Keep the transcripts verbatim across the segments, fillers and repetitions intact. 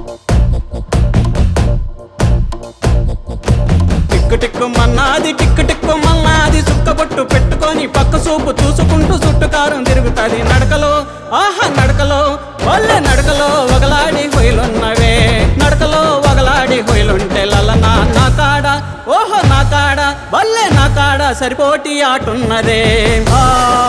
టిక్కు టిక్కు మన్నాది టిక్కు టిక్కు మన్నాది సుక్కబొట్టు పెట్టుకొని పక్క సూపు చూసుకుంటూ చుట్టుకారం తిరుగుతాది నడకలో ఆహా నడకలో వాళ్ళే నడకలో వగలాడి హొయలున్నవే నడకలో వగలాడి హొయలుంటే లలనా నా కాడ ఓహో నా కాడ వల్లే నా కాడ సరిపోటి ఆటున్నదే ఆ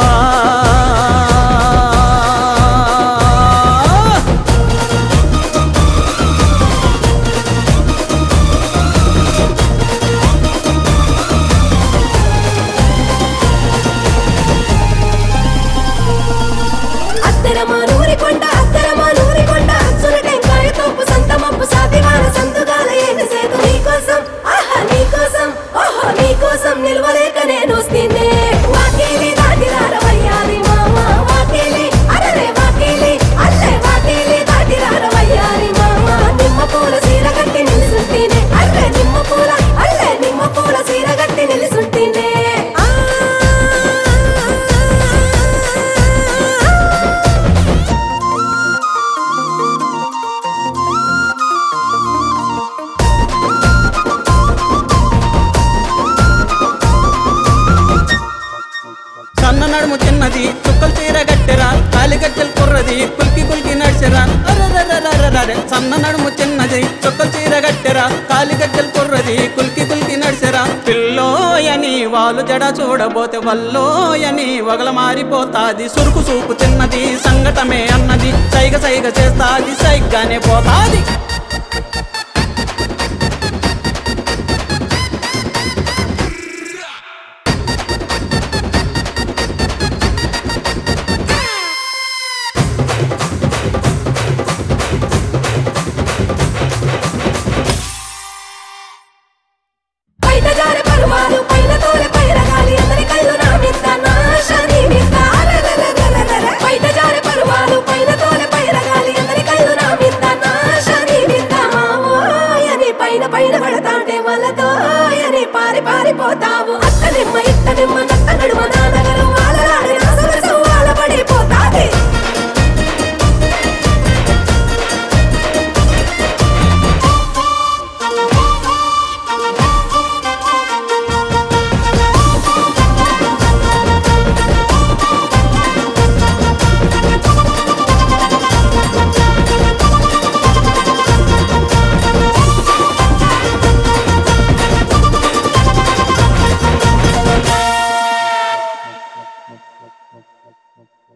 నిలవలేక నేను వస్తేనే వాకేలి దాటిరార వయ్యారి మామ వాకేలి అరరే వాకేలి అల్లే వాకేలి దాటిరార వయ్యారి మామ నిమ్మ పూల సీర కట్టి నిలుసుంటేనే అర్రే నిమ్మ పూల అల్లే నిమ్మ పూల సీర కట్టి నిలుసుంటేనే సన్న నడుము చిన్నది చుక్కలు చీర గట్టెరా కాలిగజ్జలు కుర్రది కుల్కి కుల్కి నడిచెరా అరే సన్న నడుము చిన్నది చుక్కలు చీర గట్టెరా కాలిగజ్జలు కుర్రది కుల్కి కుల్కి నడిచెరా పిల్లోయని వాళ్ళు జడ చూడబోతే వల్లోయని వగల మారిపోతాది సురుకు సూపు చిన్నది సంగటమే అన్నది సైగ సైగ చేస్తాది సైగ్గానే పోతాది